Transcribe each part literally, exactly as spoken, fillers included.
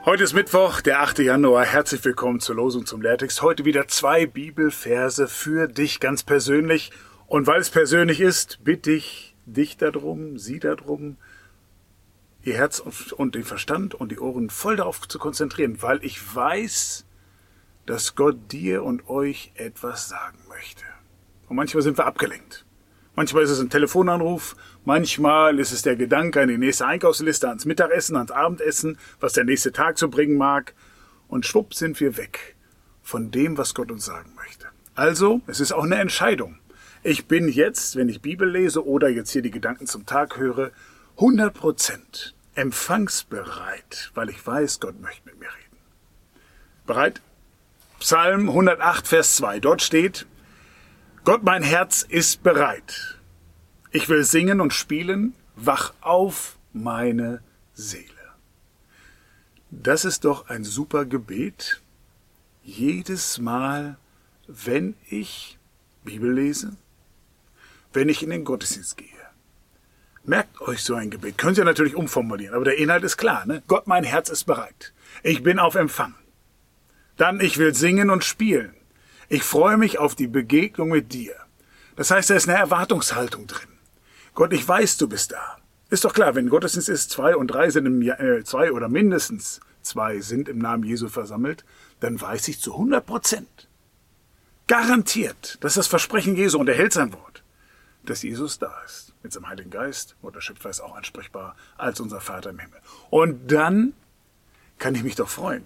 Heute ist Mittwoch, der achte Januar. Herzlich willkommen zur Losung zum Lehrtext. Heute wieder zwei Bibelverse für dich ganz persönlich. Und weil es persönlich ist, bitte ich dich darum, sie darum, ihr Herz und den Verstand und die Ohren voll darauf zu konzentrieren, weil ich weiß, dass Gott dir und euch etwas sagen möchte. Und manchmal sind wir abgelenkt. Manchmal ist es ein Telefonanruf, manchmal ist es der Gedanke an die nächste Einkaufsliste, ans Mittagessen, ans Abendessen, was der nächste Tag zu bringen mag. Und schwupp sind wir weg von dem, was Gott uns sagen möchte. Also, es ist auch eine Entscheidung. Ich bin jetzt, wenn ich Bibel lese oder jetzt hier die Gedanken zum Tag höre, hundert Prozent empfangsbereit, weil ich weiß, Gott möchte mit mir reden. Bereit? Psalm hundertacht, Vers zwei. Dort steht: Gott, mein Herz ist bereit. Ich will singen und spielen. Wach auf, meine Seele. Das ist doch ein super Gebet. Jedes Mal, wenn ich Bibel lese, wenn ich in den Gottesdienst gehe. Merkt euch so ein Gebet. Könnt ihr natürlich umformulieren, aber der Inhalt ist klar, ne? Gott, mein Herz ist bereit. Ich bin auf Empfang. Dann, ich will singen und spielen. Ich freue mich auf die Begegnung mit dir. Das heißt, da ist eine Erwartungshaltung drin. Gott, ich weiß, du bist da. Ist doch klar, wenn Gottesdienst ist, zwei und drei sind im Jahr, äh, zwei oder mindestens zwei sind im Namen Jesu versammelt, dann weiß ich zu hundert Prozent, garantiert, dass das Versprechen Jesu, und er hält sein Wort, dass Jesus da ist. Mit seinem Heiligen Geist, und der Schöpfer ist auch ansprechbar als unser Vater im Himmel. Und dann kann ich mich doch freuen.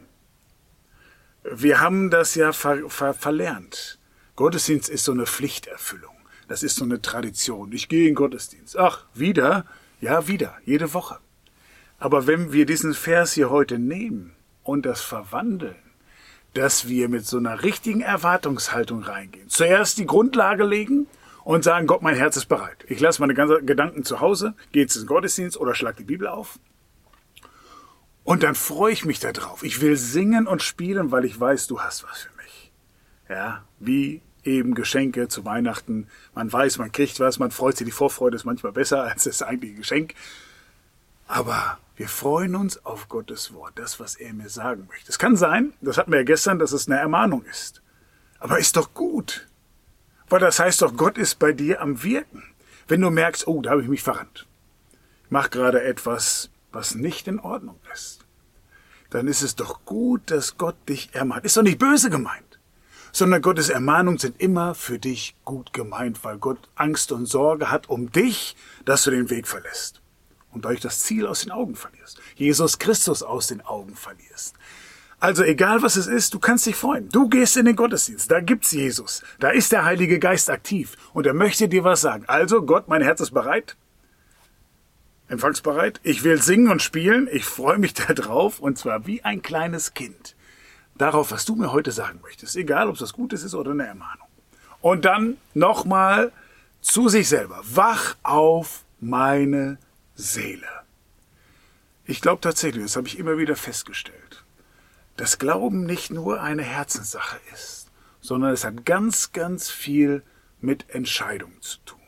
Wir haben das ja ver, ver, verlernt. Gottesdienst ist so eine Pflichterfüllung. Das ist so eine Tradition. Ich gehe in den Gottesdienst. Ach, wieder? Ja, wieder. Jede Woche. Aber wenn wir diesen Vers hier heute nehmen und das verwandeln, dass wir mit so einer richtigen Erwartungshaltung reingehen, zuerst die Grundlage legen und sagen, Gott, mein Herz ist bereit. Ich lasse meine ganzen Gedanken zu Hause, gehe jetzt in den Gottesdienst oder schlag die Bibel auf. Und dann freue ich mich da drauf. Ich will singen und spielen, weil ich weiß, du hast was für mich. Ja, wie eben Geschenke zu Weihnachten. Man weiß, man kriegt was, man freut sich. Die Vorfreude ist manchmal besser als das eigentliche Geschenk. Aber wir freuen uns auf Gottes Wort, das, was er mir sagen möchte. Es kann sein, das hatten wir ja gestern, dass es eine Ermahnung ist. Aber ist doch gut. Weil das heißt doch, Gott ist bei dir am Wirken. Wenn du merkst, oh, da habe ich mich verrannt. Ich mache gerade etwas, was nicht in Ordnung ist, dann ist es doch gut, dass Gott dich ermahnt. Ist doch nicht böse gemeint, sondern Gottes Ermahnungen sind immer für dich gut gemeint, weil Gott Angst und Sorge hat um dich, dass du den Weg verlässt und dadurch das Ziel aus den Augen verlierst, Jesus Christus aus den Augen verlierst. Also egal was es ist, du kannst dich freuen. Du gehst in den Gottesdienst, da gibt's Jesus, da ist der Heilige Geist aktiv und er möchte dir was sagen. Also Gott, mein Herz ist bereit. Empfangsbereit. Ich will singen und spielen. Ich freue mich da drauf. Und zwar wie ein kleines Kind. Darauf, was du mir heute sagen möchtest. Egal, ob es was Gutes ist oder eine Ermahnung. Und dann nochmal zu sich selber. Wach auf, meine Seele. Ich glaube tatsächlich, das habe ich immer wieder festgestellt, dass Glauben nicht nur eine Herzenssache ist, sondern es hat ganz, ganz viel mit Entscheidungen zu tun.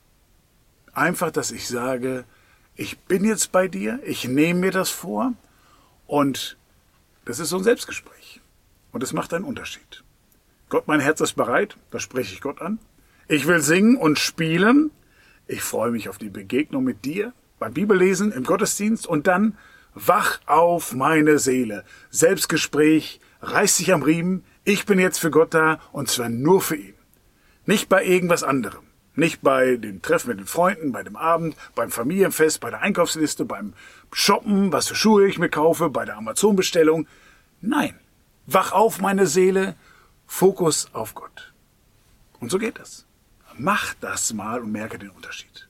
Einfach, dass ich sage, ich bin jetzt bei dir, ich nehme mir das vor und das ist so ein Selbstgespräch. Und es macht einen Unterschied. Gott, mein Herz ist bereit, das spreche ich Gott an. Ich will singen und spielen. Ich freue mich auf die Begegnung mit dir, beim Bibellesen, im Gottesdienst und dann wach auf, meine Seele. Selbstgespräch, reiß dich am Riemen. Ich bin jetzt für Gott da und zwar nur für ihn. Nicht bei irgendwas anderem. Nicht bei den Treffen mit den Freunden, bei dem Abend, beim Familienfest, bei der Einkaufsliste, beim Shoppen, was für Schuhe ich mir kaufe, bei der Amazon-Bestellung. Nein, wach auf, meine Seele, Fokus auf Gott. Und so geht das. Mach das mal und merke den Unterschied.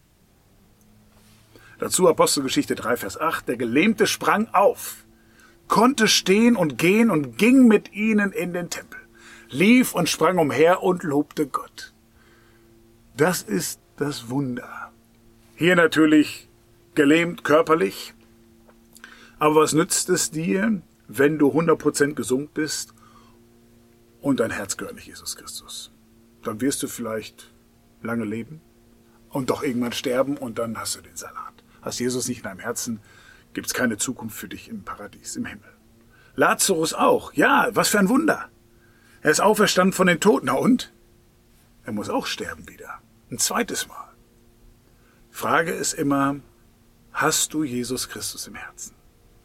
Dazu Apostelgeschichte drei, Vers acht. Der Gelähmte sprang auf, konnte stehen und gehen und ging mit ihnen in den Tempel, lief und sprang umher und lobte Gott. Das ist das Wunder. Hier natürlich gelähmt körperlich. Aber was nützt es dir, wenn du hundert Prozent gesund bist und dein Herz gehört nicht Jesus Christus? Dann wirst du vielleicht lange leben und doch irgendwann sterben und dann hast du den Salat. Hast Jesus nicht in deinem Herzen, gibt es keine Zukunft für dich im Paradies, im Himmel. Lazarus auch. Ja, was für ein Wunder. Er ist auferstanden von den Toten. Na und? Er muss auch sterben wieder. Ein zweites Mal. Frage ist immer, hast du Jesus Christus im Herzen?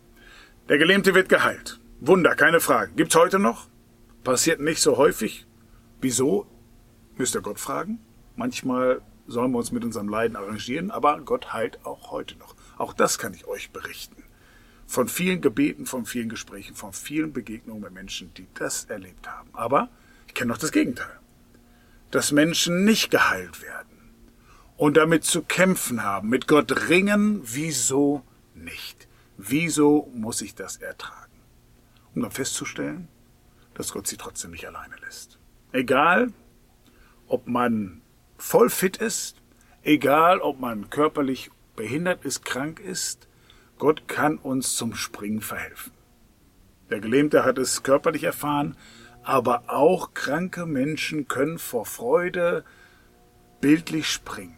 Der Gelähmte wird geheilt. Wunder, keine Frage. Gibt's heute noch? Passiert nicht so häufig. Wieso? Müsst ihr Gott fragen. Manchmal sollen wir uns mit unserem Leiden arrangieren, aber Gott heilt auch heute noch. Auch das kann ich euch berichten. Von vielen Gebeten, von vielen Gesprächen, von vielen Begegnungen mit Menschen, die das erlebt haben. Aber ich kenne noch das Gegenteil. Dass Menschen nicht geheilt werden und damit zu kämpfen haben, mit Gott ringen, wieso nicht? Wieso muss ich das ertragen? Um dann festzustellen, dass Gott sie trotzdem nicht alleine lässt. Egal, ob man voll fit ist, egal, ob man körperlich behindert ist, krank ist, Gott kann uns zum Springen verhelfen. Der Gelähmte hat es körperlich erfahren, aber auch kranke Menschen können vor Freude bildlich springen,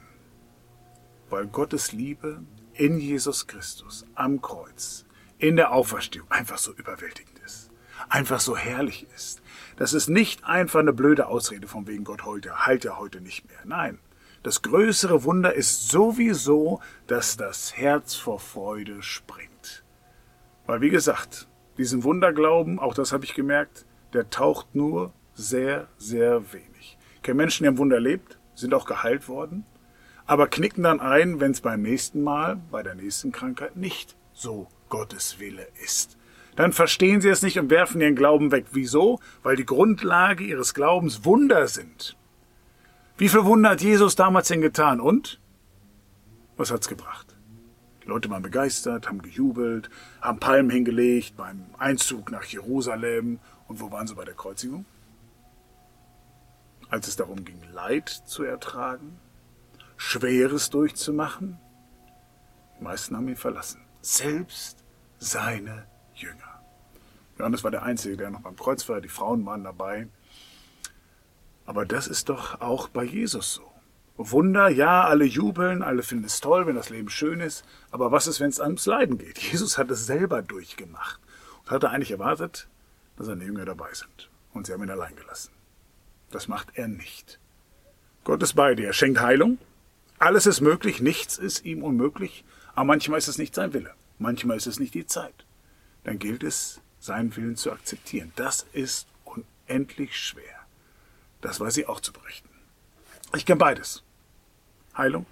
weil Gottes Liebe in Jesus Christus am Kreuz, in der Auferstehung einfach so überwältigend ist, einfach so herrlich ist. Das ist nicht einfach eine blöde Ausrede von wegen Gott heute, heilt ja heute nicht mehr. Nein, das größere Wunder ist sowieso, dass das Herz vor Freude springt. Weil wie gesagt, diesen Wunderglauben, auch das habe ich gemerkt, der taucht nur sehr, sehr wenig. Ich kenne Menschen, die haben Wunder erlebt, sind auch geheilt worden, aber knicken dann ein, wenn es beim nächsten Mal, bei der nächsten Krankheit nicht so Gottes Wille ist. Dann verstehen sie es nicht und werfen ihren Glauben weg. Wieso? Weil die Grundlage ihres Glaubens Wunder sind. Wie viel Wunder hat Jesus damals denn getan? Und? Was hat's gebracht? Die Leute waren begeistert, haben gejubelt, haben Palmen hingelegt beim Einzug nach Jerusalem. Und wo waren sie bei der Kreuzigung? Als es darum ging, Leid zu ertragen, Schweres durchzumachen, die meisten haben ihn verlassen. Selbst seine Jünger. Johannes war der Einzige, der noch beim Kreuz war, die Frauen waren dabei. Aber das ist doch auch bei Jesus so. Wunder, ja, alle jubeln, alle finden es toll, wenn das Leben schön ist. Aber was ist, wenn es ans Leiden geht? Jesus hat es selber durchgemacht und hatte eigentlich erwartet, dass seine Jünger dabei sind. Und sie haben ihn allein gelassen. Das macht er nicht. Gott ist bei dir. Er schenkt Heilung. Alles ist möglich, nichts ist ihm unmöglich. Aber manchmal ist es nicht sein Wille. Manchmal ist es nicht die Zeit. Dann gilt es, seinen Willen zu akzeptieren. Das ist unendlich schwer. Das weiß ich auch zu berichten. Ich kenne beides. Heilung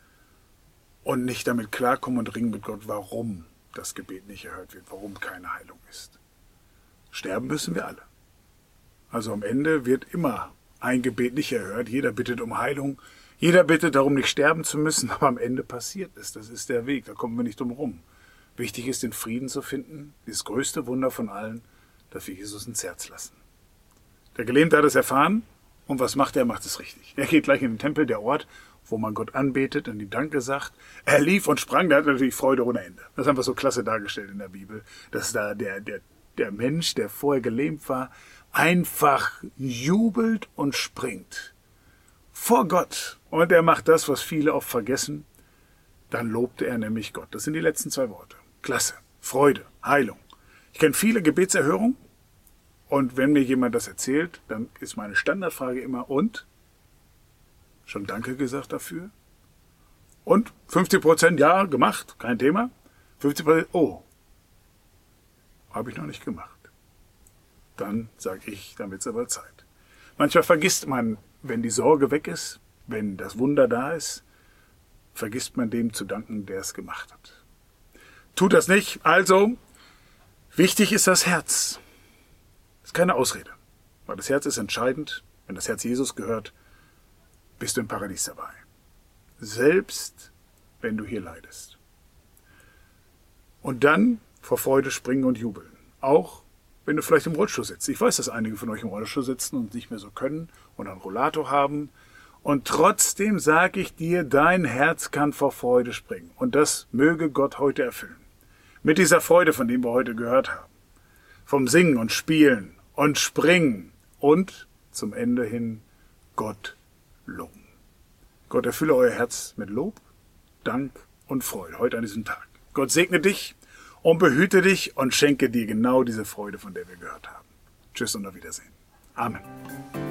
und nicht damit klarkommen und ringen mit Gott, warum das Gebet nicht erhört wird, warum keine Heilung ist. Sterben müssen wir alle. Also am Ende wird immer ein Gebet nicht erhört. Jeder bittet um Heilung. Jeder bittet darum, nicht sterben zu müssen, aber am Ende passiert es. Das ist der Weg, da kommen wir nicht drum rum. Wichtig ist, den Frieden zu finden, dieses größte Wunder von allen, dass wir Jesus ins Herz lassen. Der Gelähmte hat es erfahren. Und was macht er? Er macht es richtig. Er geht gleich in den Tempel, der Ort, wo man Gott anbetet und ihm Danke sagt. Er lief und sprang, der hat natürlich Freude ohne Ende. Das ist einfach so klasse dargestellt in der Bibel, dass da der, der, der Mensch, der vorher gelähmt war, einfach jubelt und springt. Vor Gott. Und er macht das, was viele oft vergessen. Dann lobte er nämlich Gott. Das sind die letzten zwei Worte. Klasse. Freude. Heilung. Ich kenne viele Gebetserhörungen. Und wenn mir jemand das erzählt, dann ist meine Standardfrage immer, und? Schon Danke gesagt dafür? Und? fünfzig Prozent ja, gemacht, kein Thema. fünfzig Prozent, oh, habe ich noch nicht gemacht. Dann sage ich, dann wird es aber Zeit. Manchmal vergisst man, wenn die Sorge weg ist, wenn das Wunder da ist, vergisst man dem zu danken, der es gemacht hat. Tut das nicht. Also, wichtig ist das Herz. Das ist keine Ausrede, weil das Herz ist entscheidend. Wenn das Herz Jesus gehört, bist du im Paradies dabei. Selbst wenn du hier leidest. Und dann vor Freude springen und jubeln. Auch wenn du vielleicht im Rollstuhl sitzt. Ich weiß, dass einige von euch im Rollstuhl sitzen und nicht mehr so können und einen Rollator haben. Und trotzdem sage ich dir, dein Herz kann vor Freude springen. Und das möge Gott heute erfüllen. Mit dieser Freude, von dem wir heute gehört haben. Vom Singen und Spielen und Springen und zum Ende hin Gott loben. Gott erfülle euer Herz mit Lob, Dank und Freude heute an diesem Tag. Gott segne dich und behüte dich und schenke dir genau diese Freude, von der wir gehört haben. Tschüss und auf Wiedersehen. Amen.